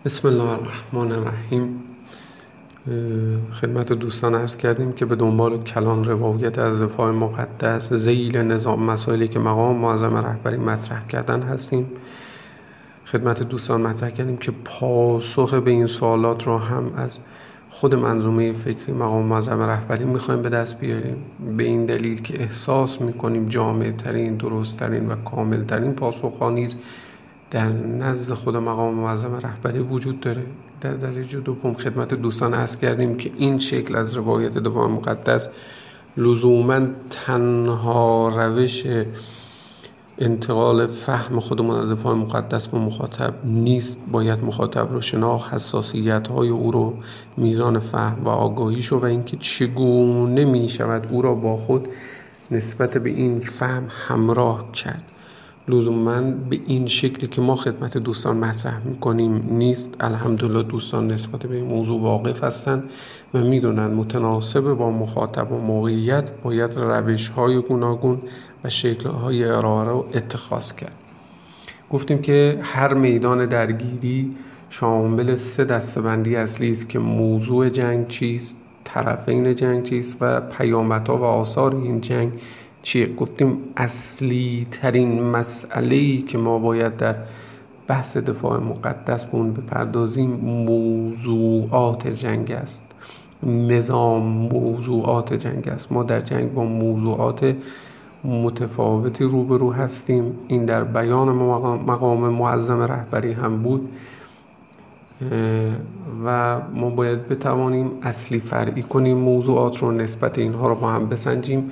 بسم الله الرحمن الرحیم. خدمت دوستان عرض کردیم که به دنبال کلان روایت از دفاع مقدس ذیل نظام مسائلی که مقام معظم رهبری مطرح کردن هستیم. خدمت دوستان مطرح کردیم که پاسخ به این سوالات رو هم از خود منظومه فکری مقام معظم رهبری میخوایم به دست بیاریم، به این دلیل که احساس میکنیم جامع ترین، درست ترین و کامل ترین پاسخ ها نیز در نزد خود مقام معظم رهبری وجود داره. در درجه دوم خدمت دوستان عرض کردیم که این شکل از روایت دفاع مقدس لزوما تنها روش انتقال فهم خودمون از دفاع مقدس به مخاطب نیست. باید مخاطب رو شناخت، حساسیت‌های او رو، میزان فهم و آگاهیش رو و اینکه چگونه می شود او را با خود نسبت به این فهم همراه کرد. لزوما به این شکلی که ما خدمت دوستان مطرح میکنیم نیست. الحمدلله دوستان نسبت به این موضوع واقف هستن و میدونن متناسب با مخاطب و موقعیت باید روش‌های گوناگون و شکل‌های ارائه رو اتخاذ کرد. گفتیم که هر میدان درگیری شامل 3 دسته‌بندی اصلی است که موضوع جنگ چیست، طرفین جنگ چیست و پیامدها و آثار این جنگ چیه. گفتیم اصلی ترین مسئله‌ای که ما باید در بحث دفاع مقدس به اون بپردازیم موضوعات جنگ است. نظام موضوعات جنگ است. ما در جنگ با موضوعات متفاوتی روبرو هستیم. این در بیان مقام معظم رهبری هم بود و ما باید بتوانیم اصلی فرعی کنیم موضوعات رو، نسبت اینها رو با هم بسنجیم.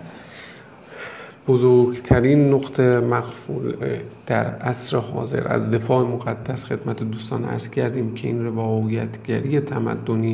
بزرگترین نقطه مغفول در عصر حاضر از دفاع مقدس خدمت دوستان عرض کردیم که این روایتگری تمدنی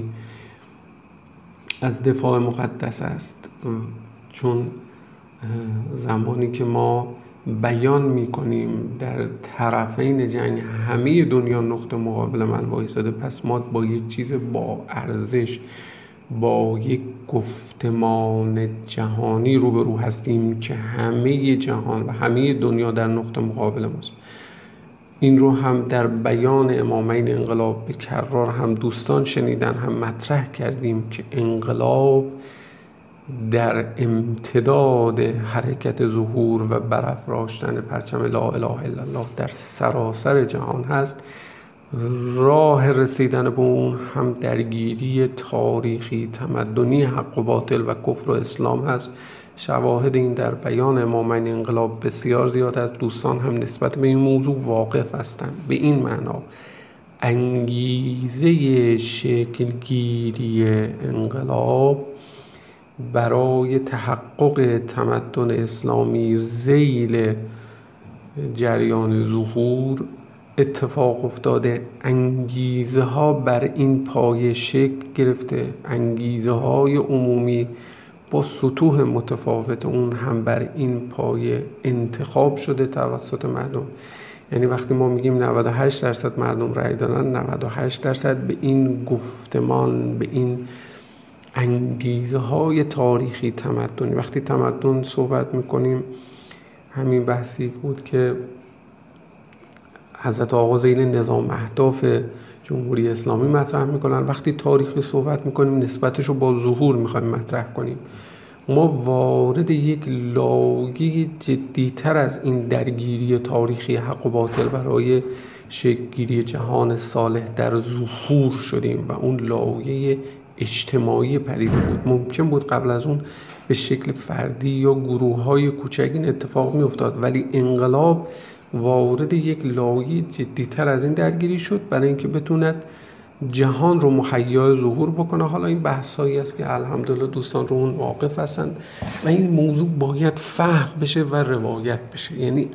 از دفاع مقدس است، چون زمانی که ما بیان میکنیم در طرفین جنگ همه دنیا نقطه مقابل من وایساده، پس ما با یک چیز با ارزش، با یک گفتمان جهانی روبرو هستیم که همه جهان و همه دنیا در نقطه مقابل ماست. این رو هم در بیان امامین انقلاب به کررار هم دوستان شنیدن، هم مطرح کردیم که انقلاب در امتداد حرکت ظهور و برافراشتن پرچم لا اله الا الله در سراسر جهان هست. راه رسیدن به اون هم درگیری تاریخی تمدنی حق و باطل و کفر و اسلام هست. شواهد این در بیان امامین انقلاب بسیار زیاد است. دوستان هم نسبت به این موضوع واقف هستند. به این معنا انگیزه شکلگیری انقلاب برای تحقق تمدن اسلامی ذیل جریان ظهور اتفاق افتاده. انگیزه ها بر این پایه شکل گرفته، انگیزه های عمومی با سطوح متفاوت اون هم بر این پایه انتخاب شده توسط مردم. یعنی وقتی ما میگیم 98% مردم رأی دادن، 98% به این گفتمان، به این انگیزه های تاریخی تمدنی. وقتی تمدن صحبت میکنیم همین بحثی بود که حضرت آقا ذیل نظام اهداف جمهوری اسلامی مطرح میکنن. وقتی تاریخی صحبت میکنیم نسبتش رو با ظهور میخوایم مطرح کنیم. ما وارد یک لایه جدیتر از این درگیری تاریخی حق و باطل برای شکل‌گیری جهان صالح در ظهور شدیم و اون لایه اجتماعی پدیده بود. ممکن بود قبل از اون به شکل فردی یا گروه‌های کوچک این اتفاق میافتاد، ولی انقلاب وارد یک لایه جدیتر از این درگیری شد برای اینکه بتوند جهان رو مهیای ظهور بکنه. حالا این بحثایی است که الحمدلله دوستان رو اون واقف هستند و این موضوع باید فهم بشه و روایت بشه. یعنی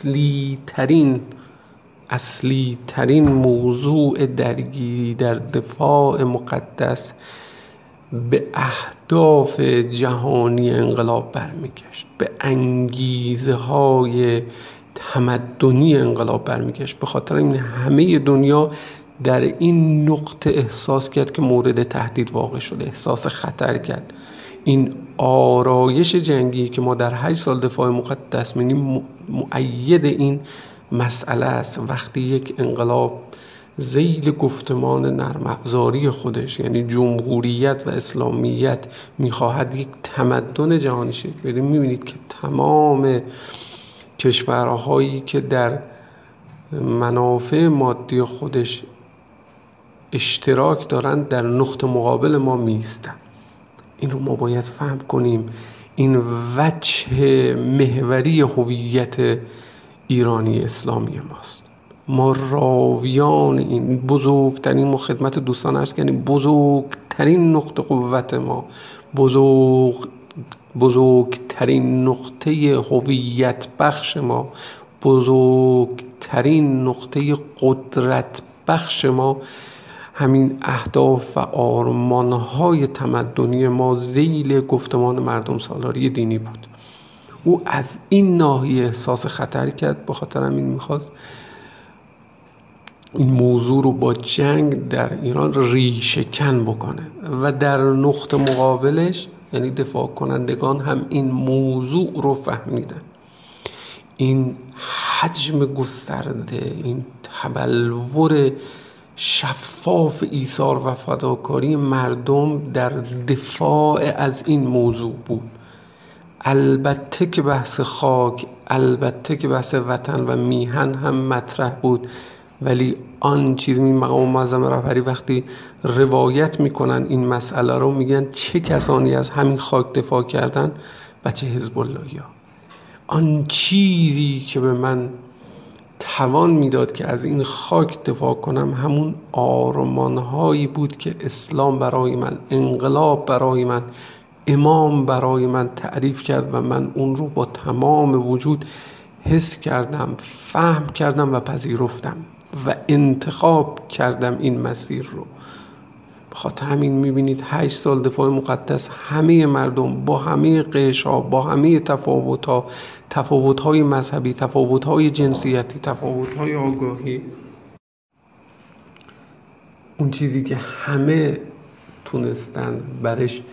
اصلی ترین موضوع درگیری در دفاع مقدس به اهداف جهانی انقلاب برمیگشت، به انگیزه های تمدنی انقلاب برمیگشت. به خاطر این همه دنیا در این نقطه احساس کرد که مورد تهدید واقع شده، احساس خطر کرد. این آرایش جنگی که ما در 8 سال دفاع مقدس می‌بینیم مؤید این مسئله است. وقتی یک انقلاب ذیل گفتمان نرم افزاری خودش، یعنی جمهوریت و اسلامیت، میخواهد یک تمدن جهانی شکل بده. میبینید که تمام کشورهایی که در منافع مادی خودش اشتراک دارند در نقطه مقابل ما میستن. این رو ما باید فهم کنیم. این وجه محوری هویت ایرانی اسلامی ماست. ما راویان این بزرگترین، ما خدمت دوستان عرض کردیم، بزرگترین نقطه قوت ما، بزرگترین نقطه هویت بخش ما، بزرگترین نقطه قدرت بخش ما، همین اهداف و آرمانهای تمدنی ما ذیل گفتمان مردم سالاری دینی بود. او از این ناحیه احساس خطر کرد، به خاطر همین میخواست این موضوع رو با جنگ در ایران ریشه کن بکنه و در نقطه مقابلش، یعنی دفاع کنندگان، هم این موضوع رو فهمیدن. این حجم گسترده، این تبلور شفاف ایثار و فداکاری مردم در دفاع از این موضوع بود. البته که بحث خاک، البته که بحث وطن و میهن هم مطرح بود، ولی آن چیز، مقام معظم رهبری وقتی روایت میکنن این مسئله رو، میگن چه کسانی از همین خاک دفاع کردن؟ بچه حزب اللهی ها. آن چیزی که به من توان میداد که از این خاک دفاع کنم همون آرمانهایی بود که اسلام برای من، انقلاب برای من، امام برای من تعریف کرد و من اون رو با تمام وجود حس کردم، فهم کردم و پذیرفتم و انتخاب کردم این مسیر رو. بخاطر همین میبینید 8 سال دفاع مقدس، همه مردم با همه قشرها، با همه تفاوت‌ها، تفاوت‌های مذهبی، تفاوت‌های جنسیتی، تفاوت‌های آگاهی، اون چیزی که همه تونستن برش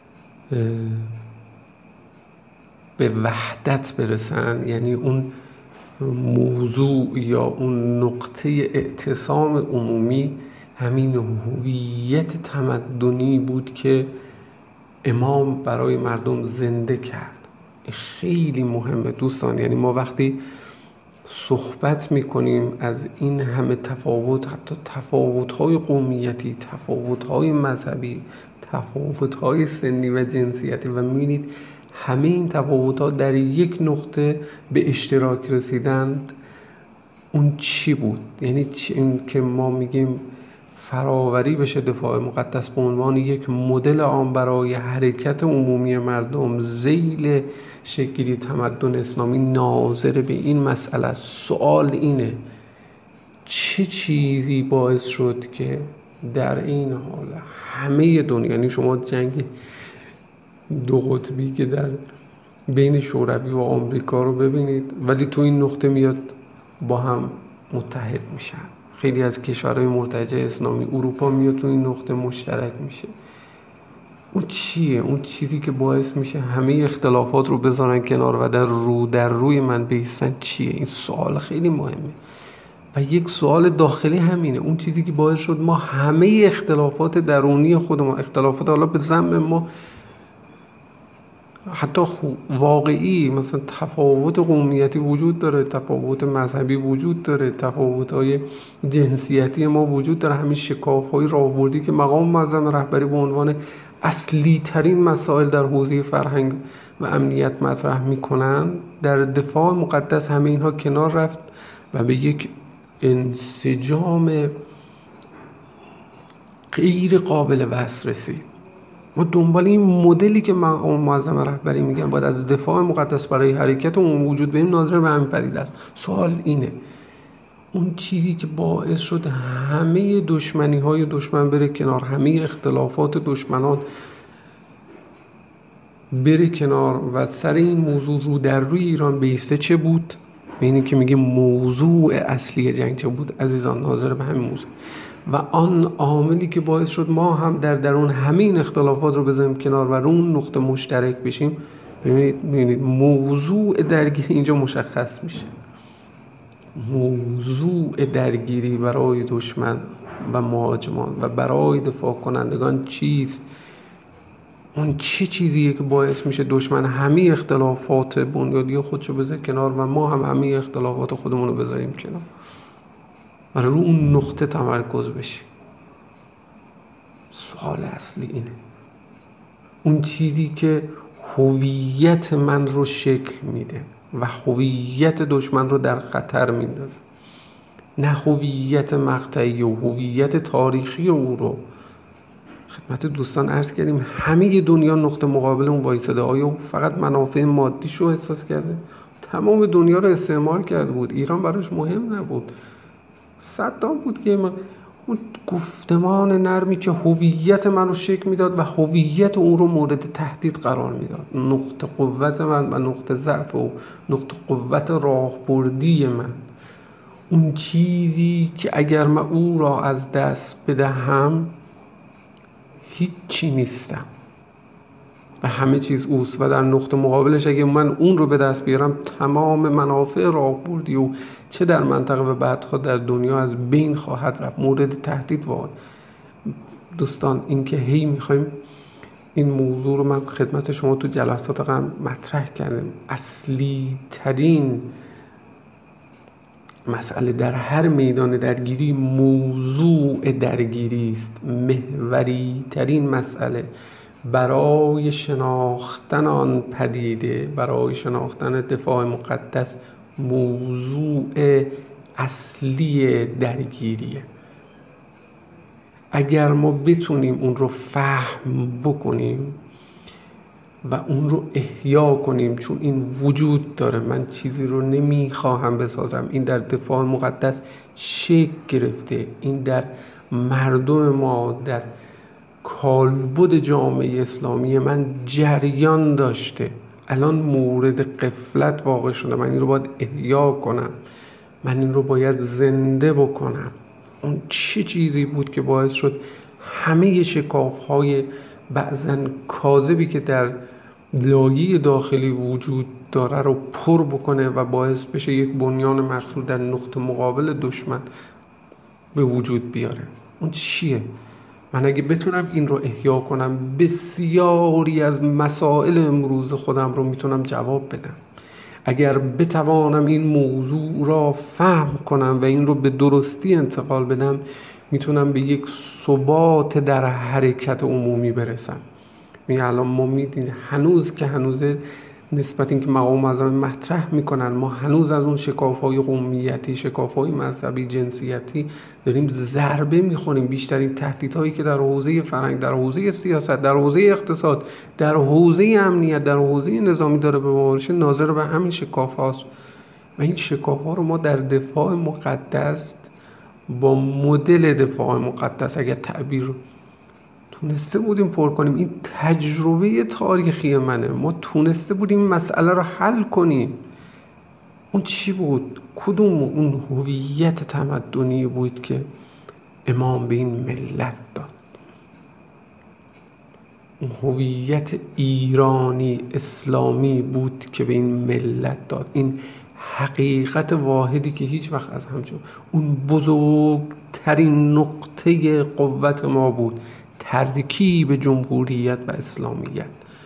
به وحدت برسن، یعنی اون موضوع یا اون نقطه اعتصام عمومی همین هویت تمدنی بود که امام برای مردم زنده کرد. خیلی مهمه دوستان. یعنی ما وقتی صحبت میکنیم از این همه تفاوت، حتی تفاوت‌های قومیتی، تفاوت‌های مذهبی، تفاوت‌های سنی و جنسیتی، و میبینید همه این تفاوت‌ها در یک نقطه به اشتراک رسیدند، اون چی بود؟ یعنی این که ما میگیم فراوری بشه دفاع مقدس به عنوان یک مدل عام برای حرکت عمومی مردم ذیل شکلی تمدن اسلامی ناظر به این مسئله. سوال اینه چه چیزی باعث شد که در این حال همه دنیا، یعنی شما جنگ دو قطبی که در بین شوروی و آمریکا رو ببینید، ولی تو این نقطه میاد با هم متحد میشن. خیلی از کشورهای مرتجع اسلامی، اروپا میاد تو این نقطه مشترک میشه. اون چیه؟ اون چیزی که باعث میشه همه اختلافات رو بذارن کنار و در روی من بیستن چیه؟ این سوال خیلی مهمه و یک سوال داخلی همینه. اون چیزی که باعث شد ما همه اختلافات درونی خودمون، اختلافات حالا به ذم ما حتی واقعی، مثلا تفاوت قومیتی وجود داره، تفاوت مذهبی وجود داره، تفاوت‌های جنسیتی ما وجود داره، همین شکاف‌های راهبردی که مقام معظم رهبری به عنوان اصلی ترین مسائل در حوزه فرهنگ و امنیت مطرح میکنن، در دفاع مقدس همه اینها کنار رفت و به یک انسجام غیر قابل وصف رسید. ما دنبال این مدلی که مقام معظم رهبری میگن باید از دفاع مقدس برای حرکت اون وجود بریم، ناظر به همین پدیده است. سوال اینه اون چیزی که باعث شد همه دشمنی‌های دشمن بره کنار، همه اختلافات دشمنان بره کنار و سر این موضوع رو در روی ایران بیسته چه بود؟ به اینی که میگه موضوع اصلی جنگ چه بود عزیزان؟ ناظر به همین موضوع و آن عاملی که باعث شد ما هم در درون همین اختلافات رو بذاریم کنار و رو اون نقطه مشترک بشیم. ببینید موضوع درگیری اینجا مشخص میشه. موضوع درگیری برای دشمن و مهاجمان و برای دفاع کنندگان چیست؟ اون چه چیزیه که باعث میشه دشمن همه اختلافات بنیادی خودشو بذاره کنار و ما هم همه اختلافات خودمون رو بذاریم کنار و رو اون نقطه تمرکز بشیم. سوال اصلی اینه. اون چیزی که هویت من رو شکل میده و هویت دشمن رو در خطر میندازه، نه هویت مقطعی و هویت تاریخی او رو. خدمت دوستان عرض کردیم همه دنیا نقطه مقابل اون وایساده. آیا او فقط منافع مادیش رو احساس کرده؟ تمام دنیا رو استعمار کرده بود. ایران براش مهم نبود. صدام بود که اون گفتمان نرمی که هویت من رو شکل میداد و هویت اون رو مورد تهدید قرار میداد. نقطه قوت من و نقطه ضعف و نقطه قوت راهبردی من، اون چیزی که اگر من او را از دست بدهم هیچی نیستم و همه چیز اوست و در نقطه مقابلش اگه من اون رو به دست بیارم تمام منافع راهبردی و چه در منطقه و بعدها در دنیا از بین خواهد رفت، مورد تهدید واقع. دوستان این که هی میخوایم این موضوع رو من خدمت شما تو جلسات قبل مطرح کردم، اصلی ترین مسئله در هر میدان درگیری موضوع درگیری است. محوری ترین مسئله برای شناختن آن پدیده، برای شناختن دفاع مقدس، موضوع اصلی درگیریه. اگر ما بتونیم اون رو فهم بکنیم و اون رو احیا کنیم، چون این وجود داره، من چیزی رو نمیخواهم بسازم، این در دفاع مقدس شکل گرفته، این در مردم ما، در کالبد جامعه اسلامی من جریان داشته، الان مورد غفلت واقع شده. من این رو باید احیا کنم، من این رو باید زنده بکنم. اون چه چیزی بود که باعث شد همه شکاف‌های بعضن کاذبی که در لایه داخلی وجود داره رو پر بکنه و باعث بشه یک بنیان مرصوص در نقطه مقابل دشمن به وجود بیاره؟ اون چیه؟ من اگه بتونم این رو احیا کنم، بسیاری از مسائل امروز خودم رو میتونم جواب بدم. اگر بتوانم این موضوع را فهم کنم و این رو به درستی انتقال بدم، میتونم به یک ثبات در حرکت عمومی برسم. الان ما میدین هنوز که هنوزه نسبت این که مقام معظم مطرح میکنن، ما هنوز از اون شکاف‌های قومیتی، شکاف‌های مذهبی، جنسیتی داریم ضربه میخوریم. بیشترین تهدیدهایی که در حوزه فرهنگ، در حوزه سیاست، در حوزه اقتصاد، در حوزه امنیت، در حوزه نظامی داره به ما میشه ناظر به همین شکاف‌هاست و این شکاف‌ها رو ما در دفاع مقدس با مدل دفاع مقدس اگر تعبیر تونسته بودیم پر کنیم، این تجربه تاریخی منه، ما تونسته بودیم مسئله رو حل کنیم. اون چی بود؟ کدوم اون هویت تمدنی بود که امام به این ملت داد؟ اون هویت ایرانی اسلامی بود که به این ملت داد. این حقیقت واحدی که هیچ وقت از همچون اون بزرگترین نقطه قوت ما بود، ترکیب جمهوریت و اسلامیت.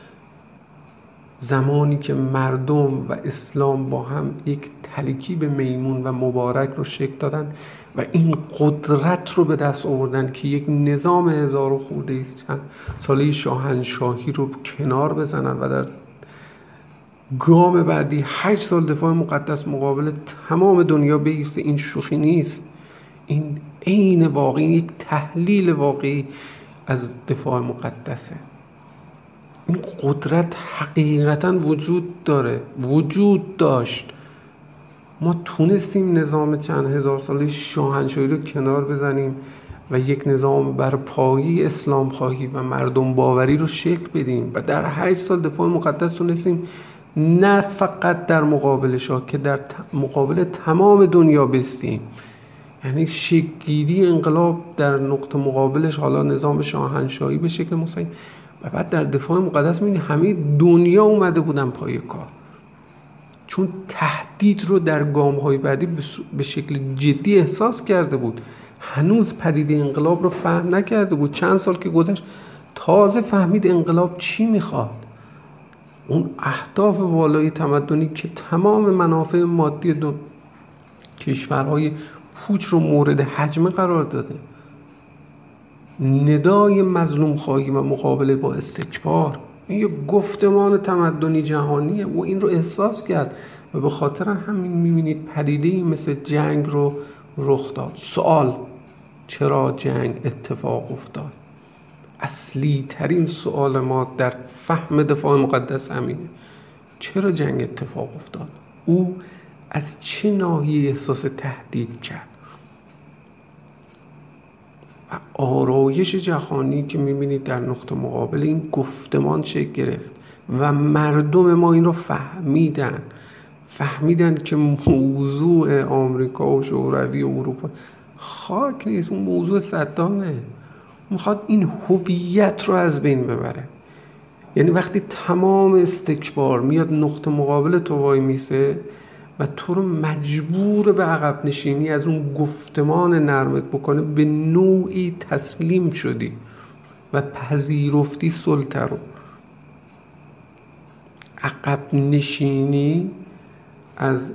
زمانی که مردم و اسلام با هم یک ترکیب میمون و مبارک رو شکل دادن و این قدرت رو به دست آوردن که یک نظام 1000 خورده چند ساله شاهنشاهی رو کنار بزنن و در گام بعدی 8 سال دفاع مقدس مقابل تمام دنیا بایسته. این شوخی نیست، این عین واقعی، یک تحلیل واقعی از دفاع مقدسه. این قدرت حقیقتا وجود داره، وجود داشت. ما تونستیم نظام چند هزار ساله شاهنشاهی رو کنار بزنیم و یک نظام بر پایه اسلام خواهی و مردم باوری رو شکل بدیم و در 8 سال دفاع مقدس تونستیم نه فقط در مقابل شاه که در مقابل تمام دنیا بستیم. یعنی شکل‌گیری انقلاب در نقطه مقابلش حالا نظام شاهنشاهی به شکل مستقیم و بعد در دفاع مقدس می‌بینی همه دنیا اومده بودن پای کار. چون تهدید رو در گام‌های بعدی به شکل جدی احساس کرده بود. هنوز پدیده انقلاب رو فهم نکرده بود. چند سال که گذشت تازه فهمید انقلاب چی میخواد. اون اهداف والای تمدنی که تمام منافع مادی کشورهای پوچ رو مورد هجمه قرار داده، ندای مظلوم خواهی و مقابله با استکبار، این یه گفتمان تمدنی جهانیه. و این رو احساس کرد و به خاطر همین میبینید پدیده‌ای مثل جنگ رو رخ داد. سوال: چرا جنگ اتفاق افتاد؟ اصلی ترین سوال ما در فهم دفاع مقدس همینه. چرا جنگ اتفاق افتاد؟ او از چه ناحیه احساس تهدید کرد؟ و آرایش جهانی که میبینید در نقطه مقابل این گفتمان شکل گرفت و مردم ما این رو فهمیدن که موضوع آمریکا و شوروی و اروپا خاک نیست، اون موضوع صدامه. میخواد این هویت رو از بین ببره. یعنی وقتی تمام استکبار میاد نقطه مقابل تو وای میسه و تو رو مجبور به عقب نشینی از اون گفتمان نرمت بکنه، به نوعی تسلیم شدی و پذیرفتی سلطه رو. عقب نشینی از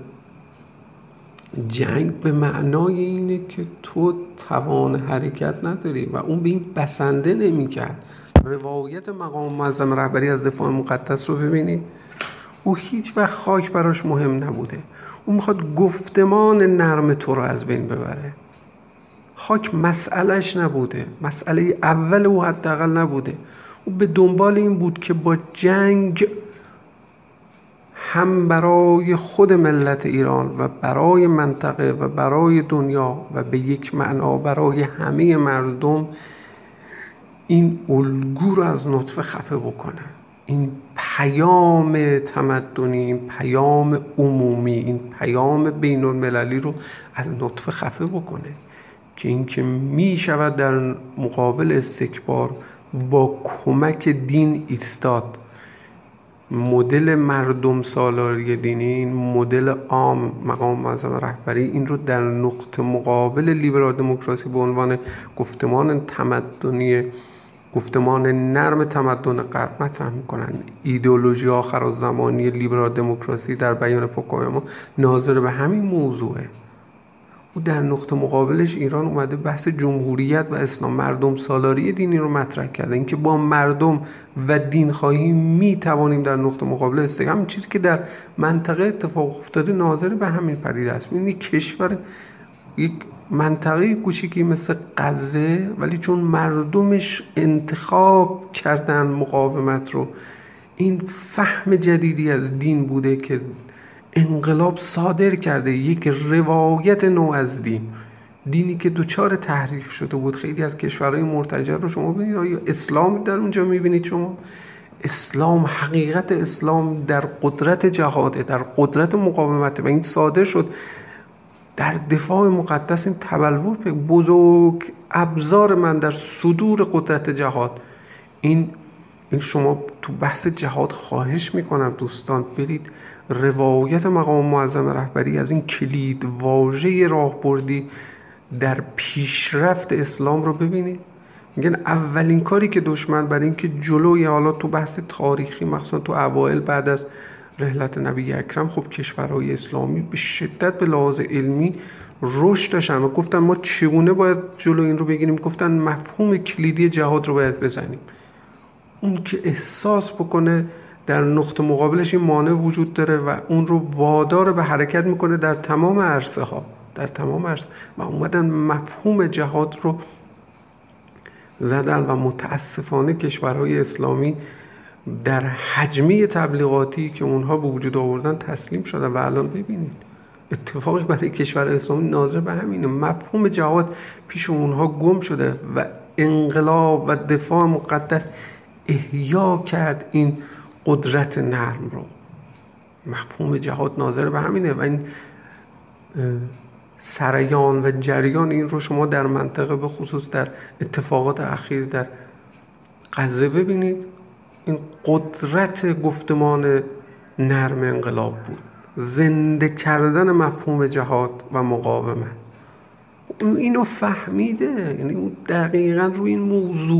جنگ به معنای اینه که تو توان حرکت نداری و اون به این بسنده نمی کرد. روایت مقام معظم رهبری از دفاع مقدس رو ببینید، او هیچ وقت خاک براش مهم نبوده. او میخواد گفتمان نرم تو رو از بین ببره. خاک مسئلهش نبوده، مسئله اول او حداقل نبوده. او به دنبال این بود که با جنگ هم برای خود ملت ایران و برای منطقه و برای دنیا و به یک معنا برای همه مردم این الگو رو از نطفه خفه بکنه. این پیام تمدنی، این پیام عمومی، این پیام بین المللی رو از نطفه خفه بکنه که این که می شود در مقابل استکبار با کمک دین ایستاد. مدل مردم سالاری دینی، این مدل عام مقام معظم رهبری این رو در نقطه مقابل لیبرال دموکراسی به عنوان گفتمان تمدنی، گفتمان نرم تمدن غرب مطرح میکنن. ایدئولوژی آخرالزمانی لیبرال دموکراسی در بیان فوکویاما ناظر به همین موضوعه. او در نقطه مقابلش ایران اومده بحث جمهوریت و اسلام، مردم سالاری دینی رو مطرح کرده. اینکه با مردم و دین خواهی می توانیم در نقطه مقابل استقامت، همین چیزی که در منطقه اتفاق افتاده ناظر به همین پدیده است. این کشور، یک منطقه کوچیکی مثل غزه، ولی چون مردمش انتخاب کردن مقاومت رو، این فهم جدیدی از دین بوده که انقلاب صادر کرده. یک روایت نو از دینی که دوچار تحریف شده بود. خیلی از کشورهای مرتجع رو شما ببینید، آیا اسلام در اونجا میبینید شما؟ اسلام، حقیقت اسلام در قدرت جهاده، در قدرت مقاومت و این صادر شد در دفاع مقدس. این تبلور بزرگ ابزار من در صدور قدرت جهاد. این شما تو بحث جهاد خواهش میکنم دوستان برید روایت مقام معظم رهبری از این کلید واژه راهبردی در پیشرفت اسلام رو ببینید. میگن اولین کاری که دشمن برای این که جلوی، حالا تو بحث تاریخی مخصوصا تو اوایل بعد از رحلت نبی اکرم، خب کشورهای اسلامی به شدت به لحاظ علمی رشد داشتن و گفتن ما چگونه باید جلو این رو بگیریم. گفتن مفهوم کلیدی جهاد رو باید بزنیم. اون که احساس بکنه در نقطه مقابلش این مانع وجود داره و اون رو وادار به حرکت میکنه در تمام عرصه ها، و اومدن مفهوم جهاد رو زدن و متاسفانه کشورهای اسلامی در حجمه تبلیغاتی که اونها به وجود آوردن تسلیم شدن. و الان ببینید اتفاقی برای کشور اسلامی ناظر به همینه. مفهوم جهاد پیش اونها گم شده و انقلاب و دفاع مقدس احیا کرد این قدرت نرم رو. مفهوم جهاد ناظر به همینه و این سریان و جریان این رو شما در منطقه به خصوص در اتفاقات اخیر در غزه ببینید. این قدرت گفتمان نرم انقلاب بود زنده کردن مفهوم جهاد و مقاومت. اون اینو فهمیده، یعنی اون دقیقا روی این موضوع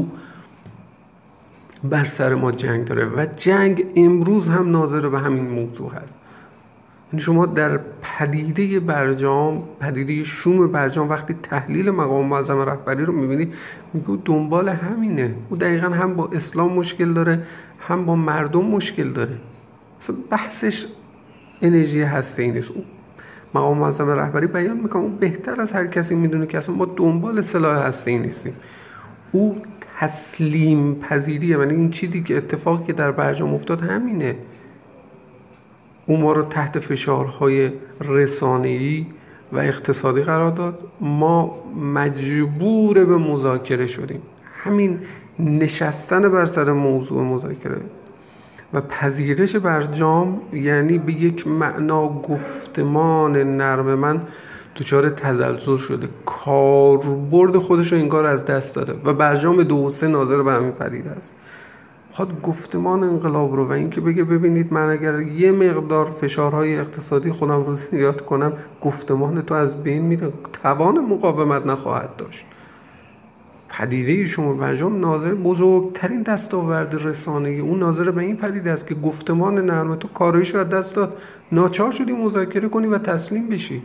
بر سر ما جنگ داره و جنگ امروز هم ناظر به همین موضوع هست. یعنی شما در پدیده برجام، پدیده شوم برجام، وقتی تحلیل مقام معظم رهبری رو میبینید میگه دنبال همینه. او دقیقا هم با اسلام مشکل داره، هم با مردم مشکل داره. اصلا بحثش انرژی هسته‌ای نیست. مقام معظم رهبری بیان میکنه اون بهتر از هر کسی میدونه که اصلا ما دنبال سلاح هسته‌ای نیستیم. او تسلیم پذیریه، یعنی این چیزی که اتفاقی که در برجام افتاد همینه. او ما رو تحت فشارهای رسانه‌ای و اقتصادی قرار داد، ما مجبور به مذاکره شدیم. همین نشستن بر سر موضوع مذاکره و پذیرش برجام یعنی به یک معنا گفتمان نرم من دچار تزلزل شده، کاربرد خودش رو انگار از دست داده و برجام 2 و 3 ناظر به همین پدیده است. خود گفتمان انقلاب رو و این که بگه ببینید من اگر یه مقدار فشارهای اقتصادی خودم رو زیاد کنم گفتمان تو از بین میره، توان مقاومت نخواهد داشت. پدیده شما برجام ناظر بزرگترین دستاورد رسانه‌ای اون ناظر به این پدیده است که گفتمان نرم تو کارایش رو از دست داد، ناچار شدی مذاکره کنی و تسلیم بشی.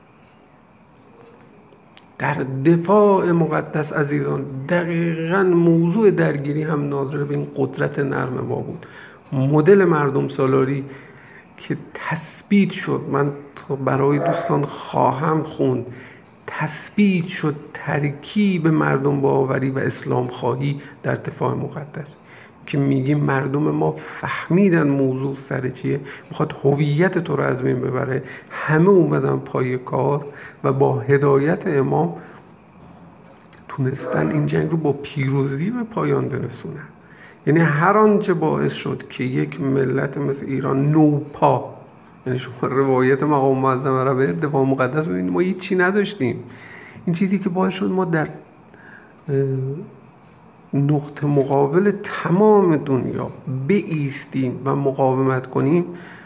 در دفاع مقدس عزیزان دقیقاً موضوع درگیری هم ناظر به این قدرت نرم ما بود. مدل مردم سالاری که تثبیت شد، من برای دوستان خواهم خوند، تثبیت شد ترکیب مردم باوری و اسلام خواهی در دفاع مقدس که میگیم مردم ما فهمیدن موضوع سر چیه، میخواد هویت تو رو از بین ببره. همه اومدن پای کار و با هدایت امام تونستن این جنگ رو با پیروزی به پایان برسونن. یعنی هر آنچه باعث شد که یک ملت مثل ایران نوپا، یعنی شما روایت مقام معظم رهبری دفاع مقدس ببینید ما هیچی نداشتیم، این چیزی که باعث شد ما در نقطه مقابل تمام دنیا بایستیم و مقاومت کنیم،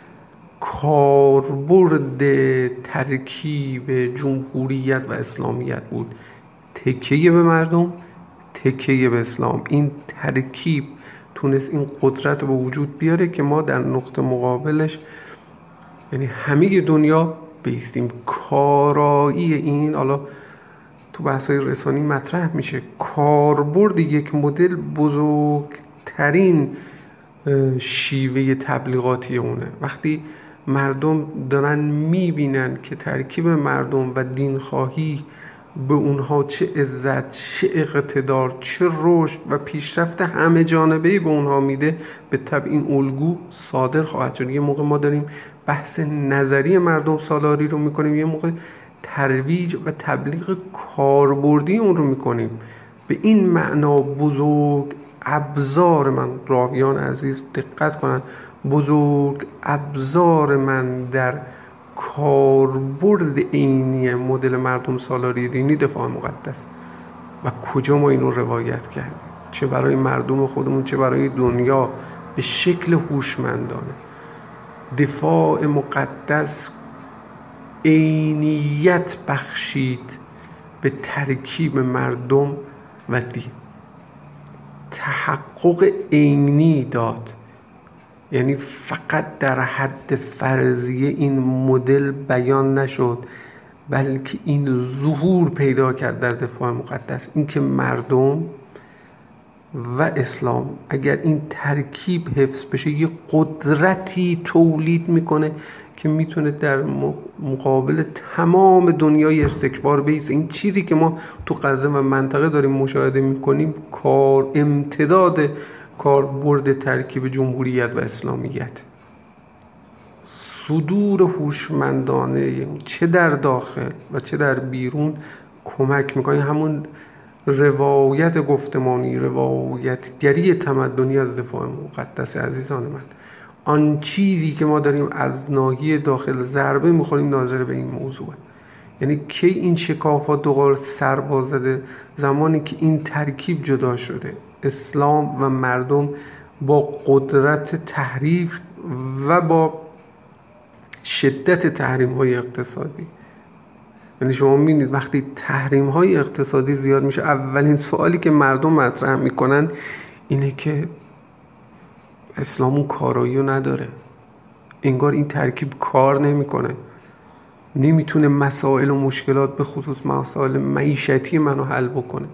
کاربرد ترکیب جمهوریت و اسلامیت بود. تکیه به مردم، تکیه به اسلام. این ترکیب تونست این قدرت به وجود بیاره که ما در نقطه مقابلش یعنی همه دنیا بایستیم. کارایی این حالا تو بحث‌های رسانی مطرح میشه، کاربرد یک مدل بزرگترین شیوه تبلیغاتی اونه. وقتی مردم دارن میبینن که ترکیب مردم و دینخواهی به اونها چه عزت، چه اقتدار، چه رشد و پیشرفت همه جانبه‌ای به اونها میده، به طبع این الگو صادر خواهد شد. یه موقع ما داریم بحث نظری مردم سالاری رو میکنیم، یه موقع ترویج و تبلیغ کاربردی اون رو میکنیم. به این معنا بزرگ ابزار من، راویان عزیز دقت کنن، بزرگ ابزار من در کاربرد عینی مدل مردم سالاری دینی دفاع مقدس و کجا ما اینو روایت کردیم، چه برای مردم خودمون چه برای دنیا، به شکل هوشمندانه. دفاع مقدس عینیت بخشید به ترکیب مردم و دین، تحقق عینی داد. یعنی فقط در حد فرضیه این مدل بیان نشد، بلکه این ظهور پیدا کرد در دفاع مقدس. این که مردم و اسلام اگر این ترکیب حفظ بشه یه قدرتی تولید میکنه که میتونه در مقابل تمام دنیای استکبار بیسته. این چیزی که ما تو غزه و منطقه داریم مشاهده میکنیم امتداد کاربرد ترکیب جمهوریت و اسلامیت. صدور هوشمندانه چه در داخل و چه در بیرون کمک میکنه. همون روایت گفتمانی، روایتگری تمدنی از دفاع مقدس عزیزان من، آن چیزی که ما داریم از ناحیه داخل ضربه میخوریم ناظر به این موضوع. یعنی کی این شکافات دوباره سر باز زده؟ زمانی که این ترکیب جدا شده، اسلام و مردم با قدرت تحریف و با شدت تحریم های اقتصادی. یعنی شما می‌بینید وقتی تحریم های اقتصادی زیاد میشه، اولین سوالی که مردم مطرح میکنن اینه که اسلام اون کارایی رو نداره، انگار این ترکیب کار نمیکنه، نمیتونه مسائل و مشکلات به خصوص مسائل معیشتی منو حل بکنه.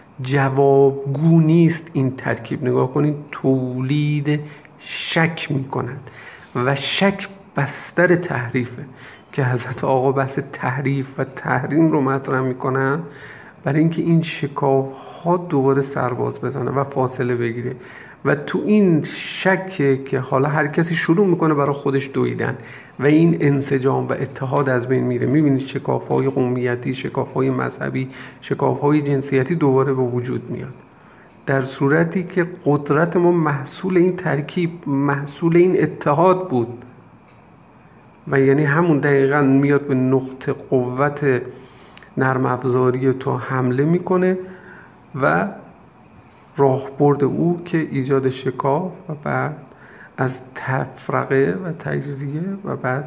جوابگو نیست این ترکیب. نگاه کنید، تولید شک میکنند و شک بستر تحریفه که حضرت آقا بحث تحریف و تحریم رو مطرح میکنن برای اینکه این شکاف ها دوباره سرباز بزنه و فاصله بگیره. و تو این شک که حالا هر کسی شروع میکنه برای خودش دویدن و این انسجام و اتحاد از بین میره. میبینید شکاف های قومیتی، شکاف های مذهبی، شکاف های جنسیتی دوباره به وجود میاد، در صورتی که قدرت ما محصول این ترکیب، محصول این اتحاد بود. و یعنی همون دقیقاً میاد به نقطه قوت نرم افزاری تو حمله میکنه و راهبرد او که ایجاد شکاف و بعد از تفرقه و تجزیه و بعد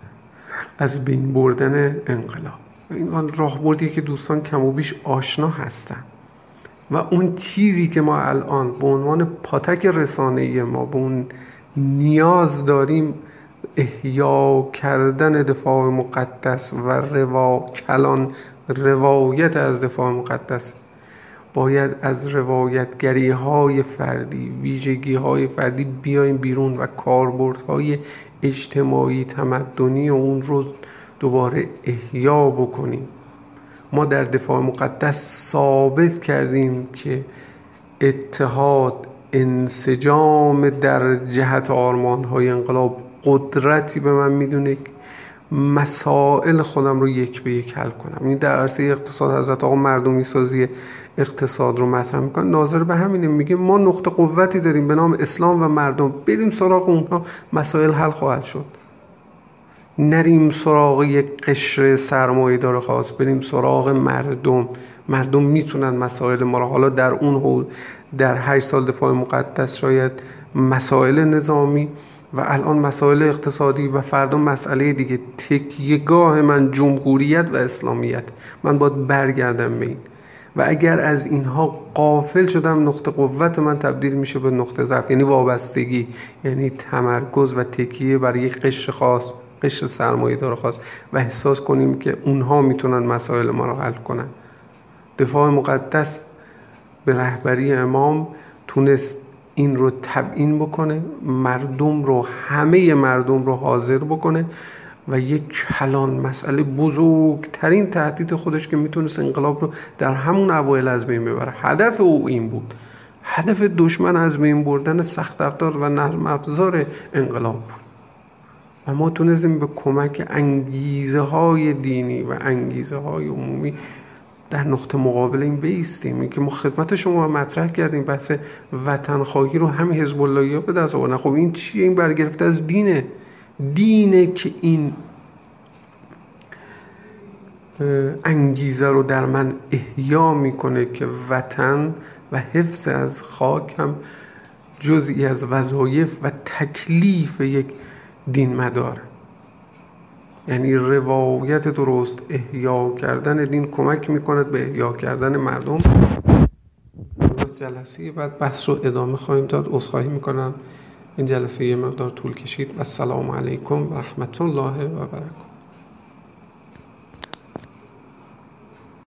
از بین بردن انقلاب. این راهبردی که دوستان کم و بیش آشنا هستن و اون چیزی که ما الان به عنوان پاتک رسانه‌ای ما به اون نیاز داریم، احیا کردن دفاع مقدس و کلان روایت از دفاع مقدس. باید از روایتگری های فردی، ویژگی های فردی بیایم بیرون و کاربردهای اجتماعی تمدنی اون رو دوباره احیا بکنیم. ما در دفاع مقدس ثابت کردیم که اتحاد، انسجام در جهت آرمان‌های انقلاب قدرتی به من میدونه که مسائل خودم رو یک به یک حل کنم. این در عرصه اقتصاد حضرت آقا مردمی سازی اقتصاد رو مطرح میکنه، ناظر به همینه، میگه ما نقطه قوتی داریم به نام اسلام و مردم، بریم سراغ اونها، مسائل حل خواهد شد. نریم سراغ یک قشر سرمایه‌دار خاص، بریم سراغ مردم میتونن مسائل ما رو، حالا در اون در 8 سال دفاع مقدس شاید مسائل نظامی و الان مسائل اقتصادی و فردا مسئله دیگه، تکیه‌گاه من جمهوریت و اسلامیت، من باید برگردم به این. و اگر از اینها غافل شدم، نقطه قوت من تبدیل میشه به نقطه ضعف، یعنی وابستگی، یعنی تمرکز و تکیه بر یک قشر خاص، قشر سرمایه‌دار خاص، و احساس کنیم که اونها میتونن مسائل ما رو حل کنن. دفاع مقدس به رهبری امام تونست این رو تبیین بکنه، مردم رو، همه مردم رو حاضر بکنه و یک کلان مسئله، بزرگترین تهدید خودش که میتونست انقلاب رو در همون اوایل از بین ببره، هدف او این بود. هدف دشمن از بین بردن سخت افزار و نرم افزار انقلاب بود و ما تونستیم به کمک انگیزه های دینی و انگیزه های عمومی در نقطه مقابل این بایستیم. این که ما خدمت شما مطرح کردیم، بحث وطن خواهی رو همین حزب اللهی‌ها به دست آوردن. خب این چیه؟ این برگرفته از دینه که این انگیزه رو در من احیا میکنه که وطن و حفظ از خاک هم جزئی از وظایف و تکلیف یک دین مداره. یعنی روایت درست، احیا کردن دین کمک میکند به احیا کردن مردم. جلسه بعد بحث رو ادامه خواهیم داد. عذرخواهی میکنم این جلسه یه مقدار طول کشید. السلام علیکم و رحمت الله و برکاته.